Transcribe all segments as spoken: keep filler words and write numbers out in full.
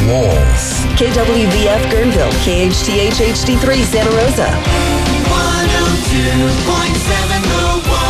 Wolf. K W V F Guerneville, K H T H H D three Santa Rosa. one oh two point seven The Wolf.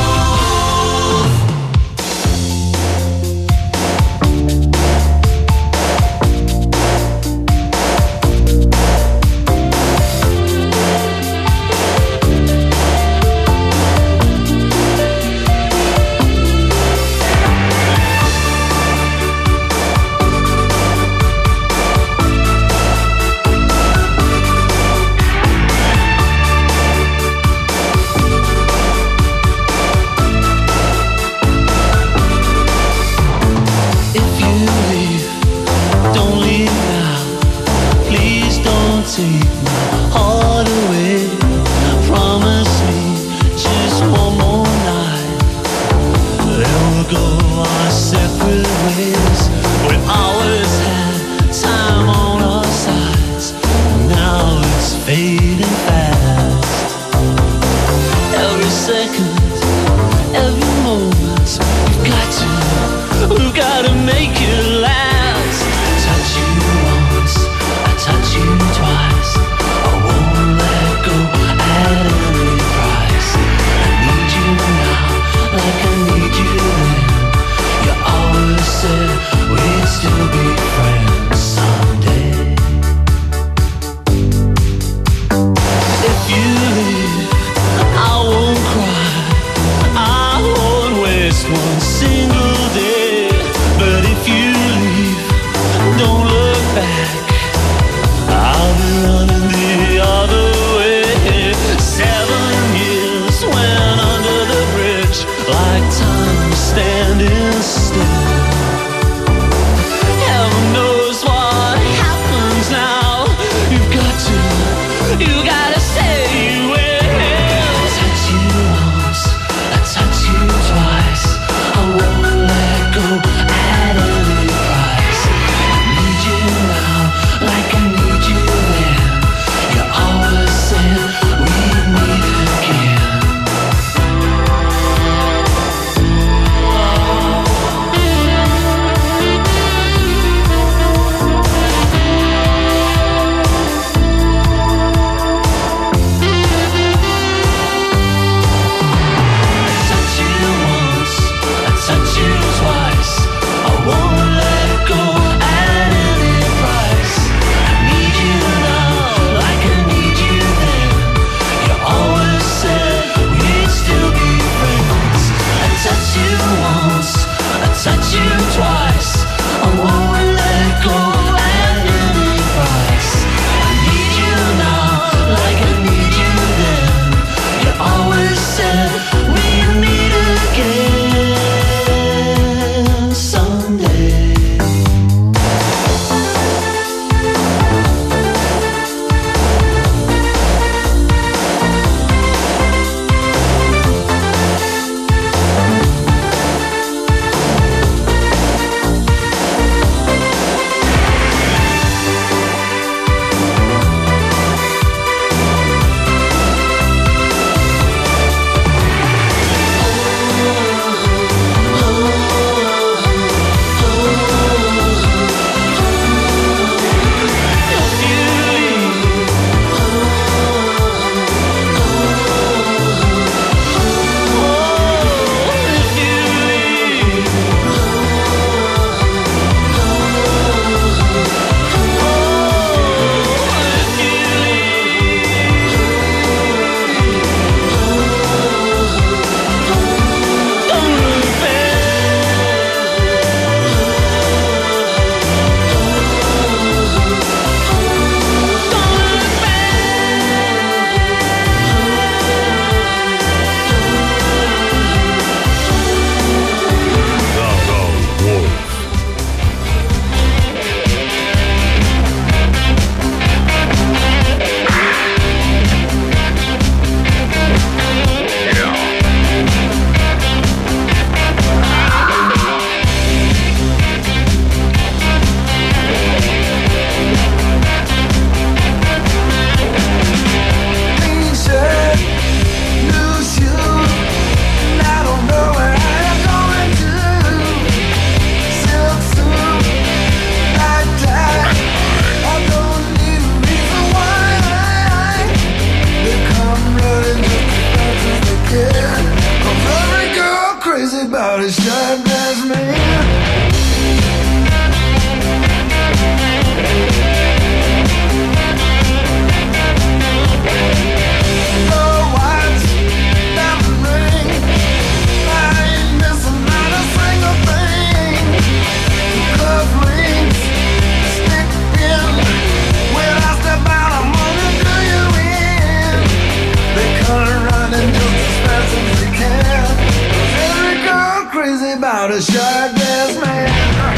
a shirtless man.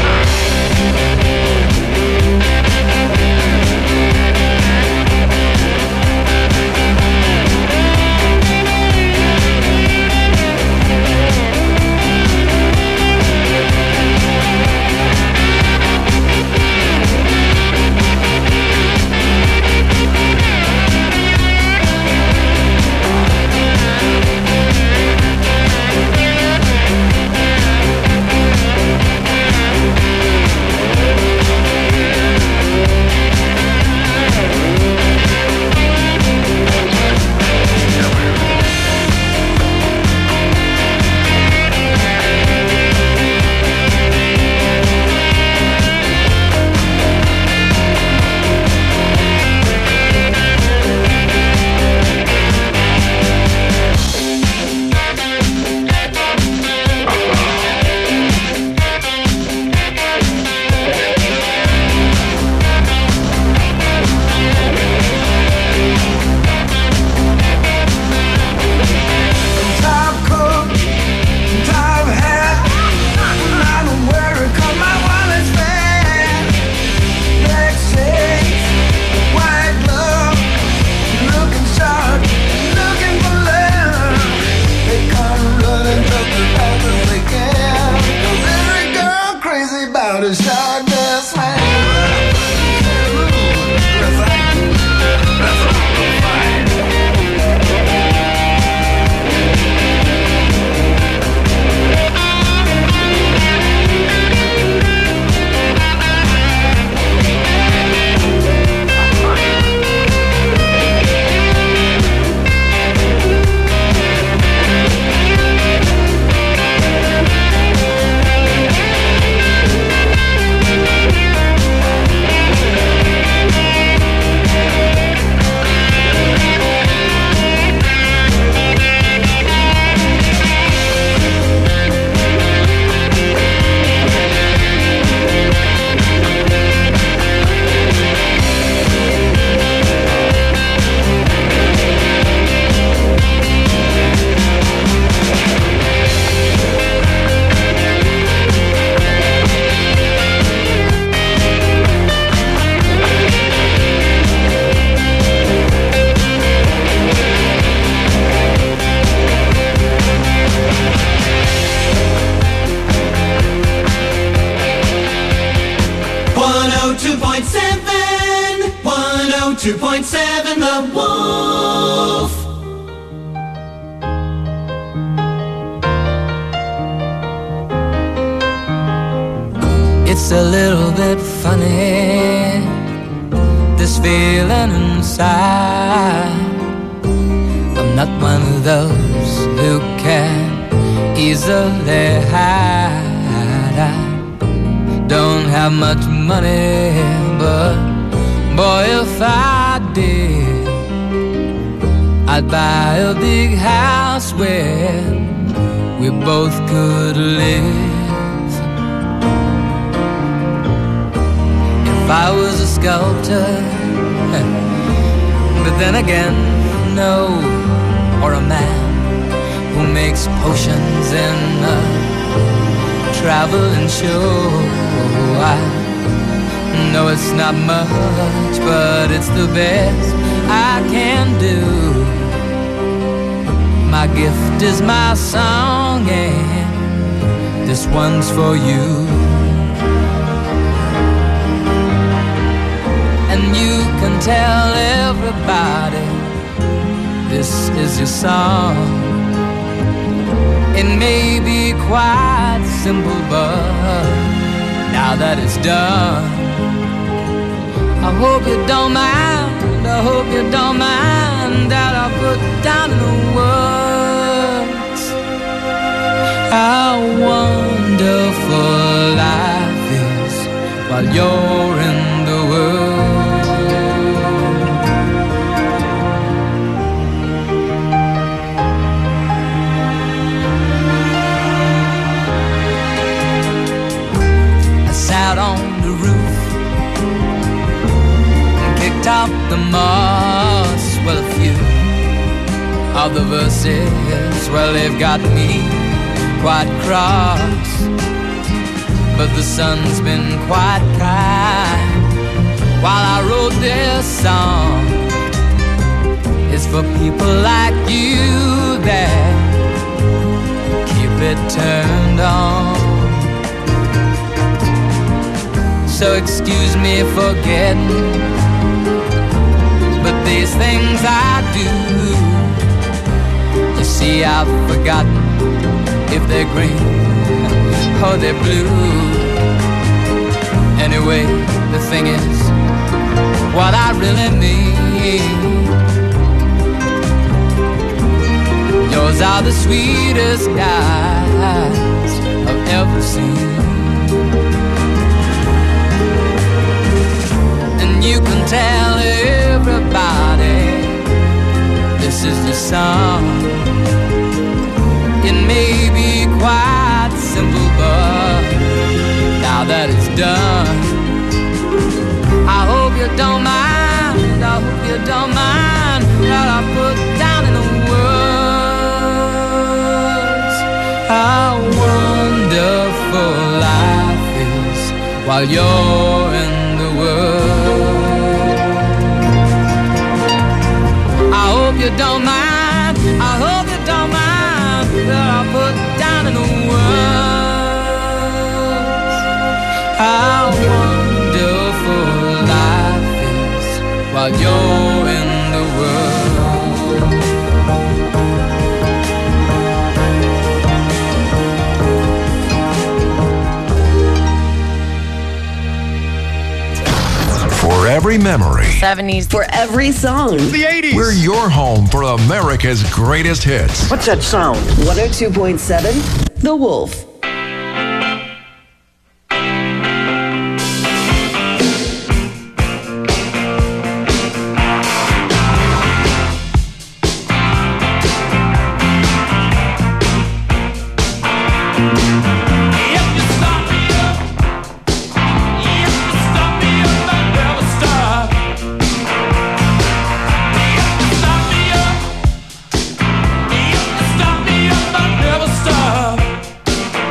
two point seven The Wolf. It's a little bit funny, this feeling inside. I'm not one of those who can easily hide. I don't have much money, but boy, if I did, I'd buy a big house where we both could live. If I was a sculptor, but then again, no, or a man who makes potions in a traveling show. I know it's not much, but it's the best I can do. My gift is my song, and this one's for you. And you can tell everybody this is your song. It may be quite simple, but now that it's done, I hope you don't mind, I hope you don't mind that I put down in the words how wonderful life is while you're in the world. I sat on the roof, kicked out the moss. Well, a few of the verses, well, they've got me quite cross. but the sun's been quite kind. While I wrote this song, it's for people like you that keep it turned on. So excuse me for getting, but these things I do, you see I've forgotten if they're green or they're blue. Anyway, the thing is, what I really mean, yours are the sweetest eyes I've ever seen. And you can tell everybody this is the song. It may be quite simple, but now that it's done, I hope you don't mind, I hope you don't mind what I put down in the words. How wonderful life is while you're in the world. I hope you don't mind, I hope you don't mind what I put down in the words. How wonderful life is while you're in the world. For every memory, seventies. For every song, the eighties. We're your home for America's greatest hits. What's that sound? one oh two point seven, The Wolf. Stop me up, I never stop.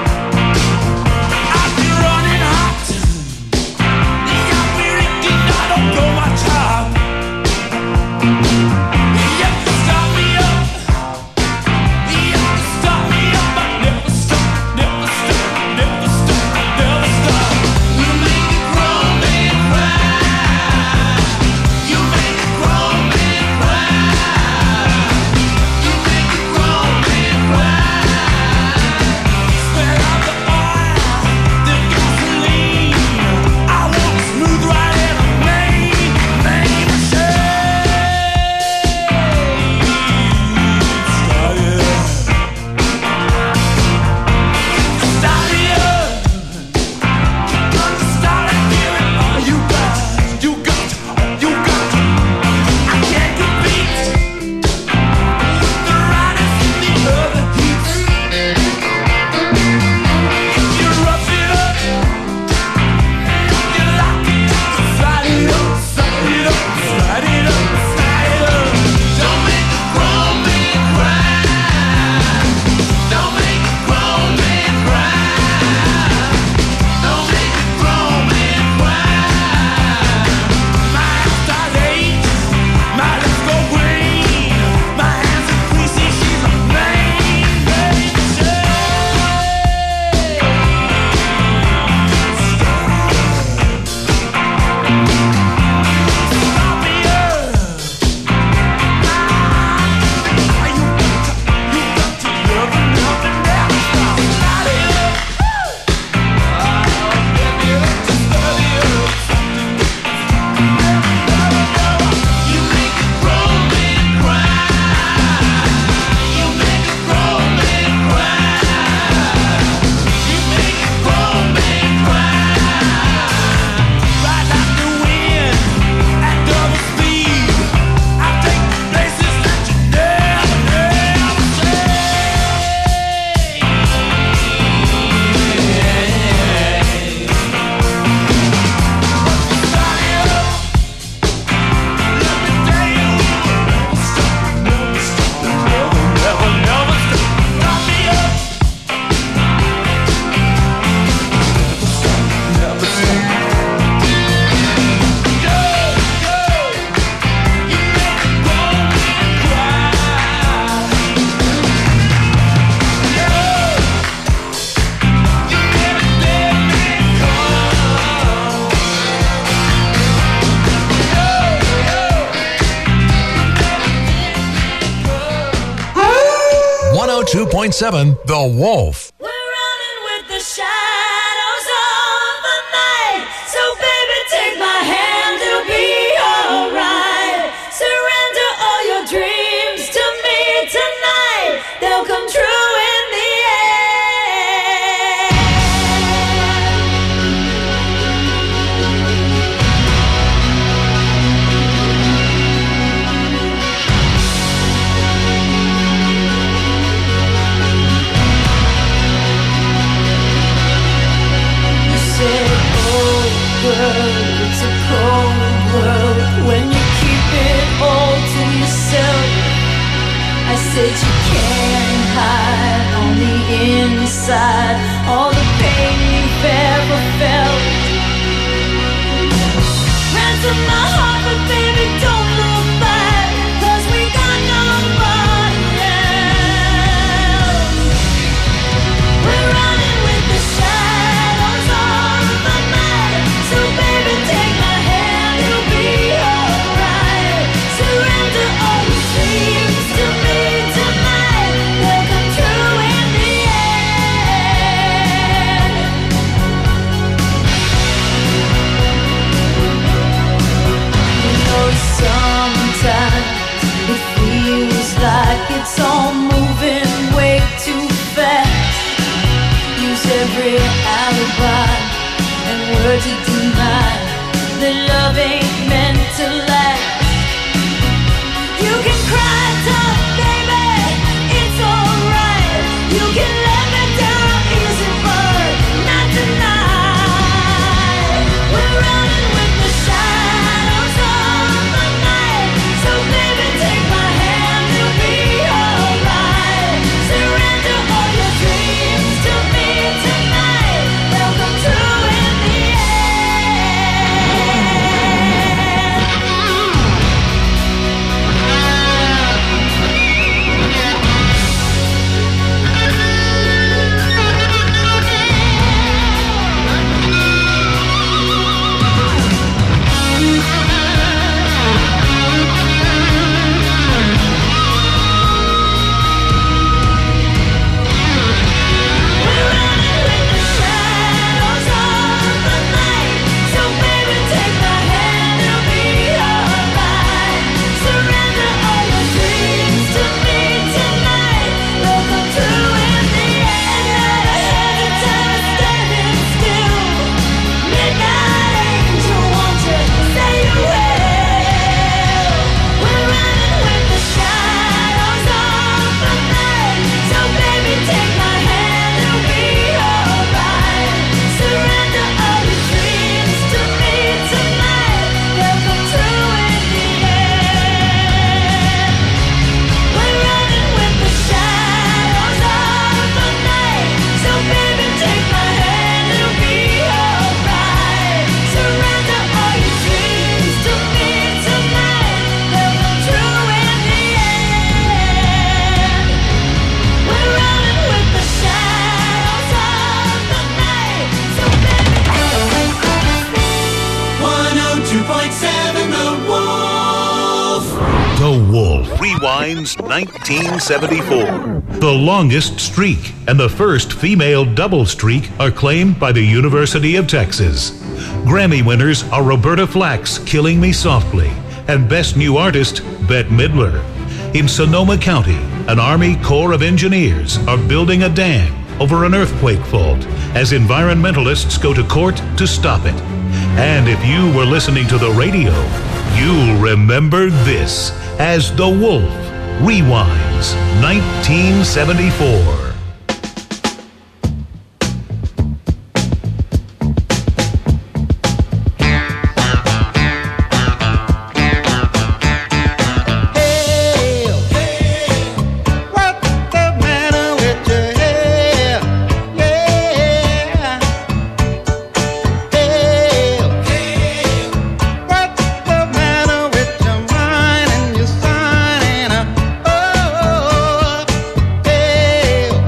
two point seven The Wolf. We're running with the shadows of the night. So baby, take my hand, it'll be alright. Surrender all your dreams to me tonight. They'll come true in the It's a cold world when you keep it all to yourself. I said you can't hide on the inside all the pain you've ever felt. Ransom my heart, but baby, don't look back, 'cause we got nobody else. We're running with the shadows of the night. So baby, take my hand, it'll be alright. Surrender all your dreams to me tonight. They'll come true in the end. You know, sometimes it feels like it's all moving way too fast. Use every alibi and word to deny that love ain't meant to last. You can cry tough, baby, it's alright. You can let me down easy, but not tonight. We're running with the shadows of the night. So baby, take my hand, it'll be alright. Surrender all your dreams to me tonight. They'll come true in the Rewinds nineteen seventy-four. The longest streak and the first female double streak are claimed by the University of Texas. Grammy winners are Roberta Flack's Killing Me Softly and Best New Artist, Bette Midler. In Sonoma County, an Army Corps of Engineers are building a dam over an earthquake fault as environmentalists go to court to stop it. And if you were listening to the radio, you'll remember this as The Wolf Rewinds nineteen seventy-four. Hey,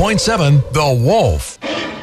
point seven The Wolf.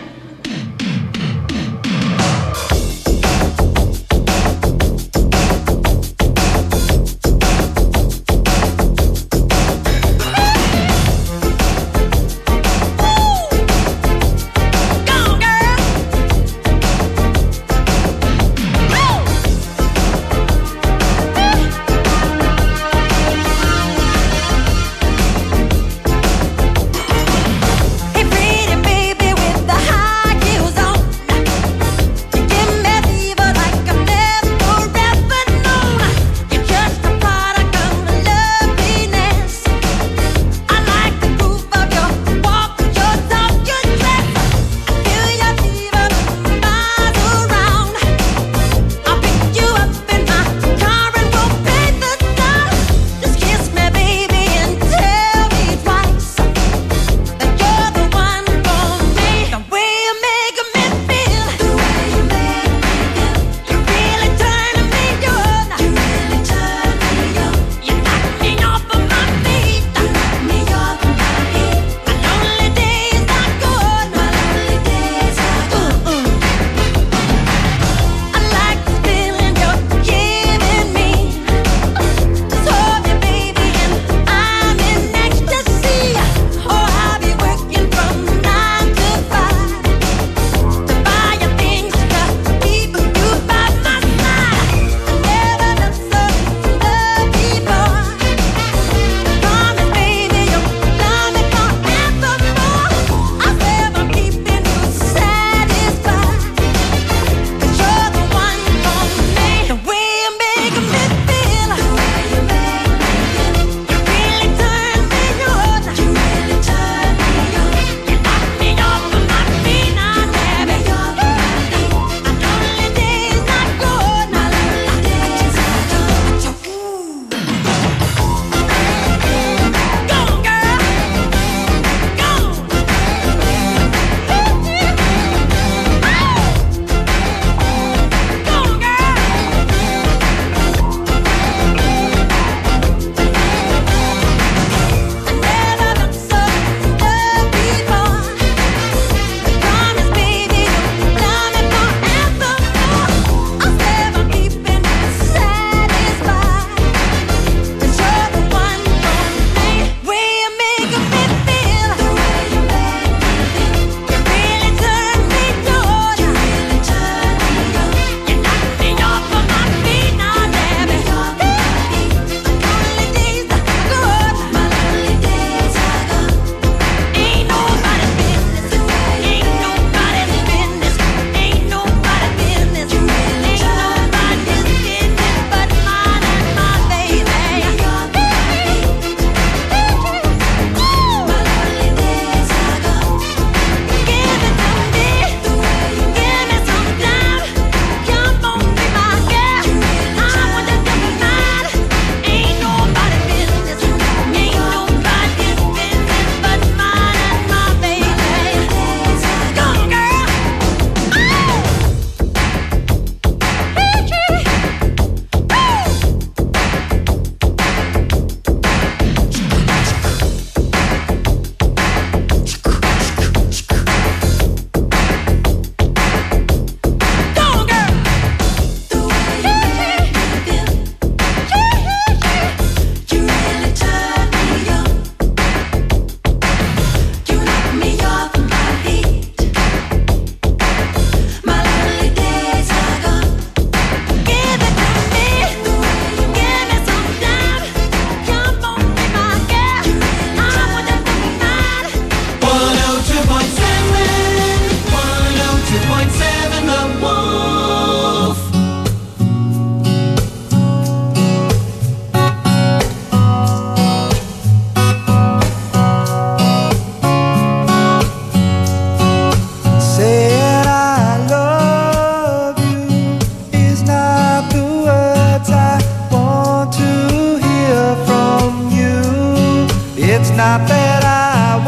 not that I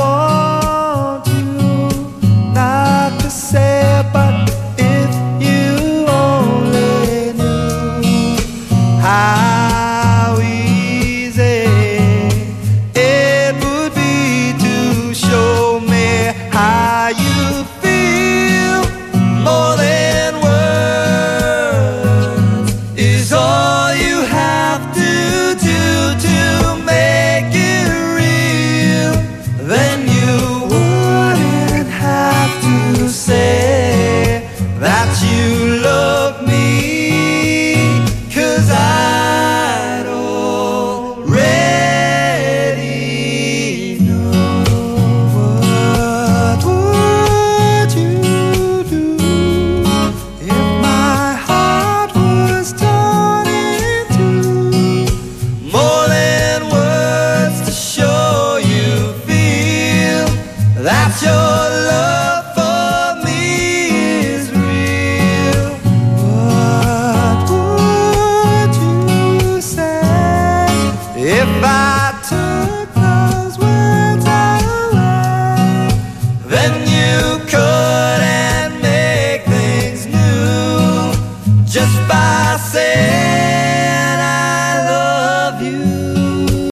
want you not to say, but if you only knew how easy it would be to show me If I took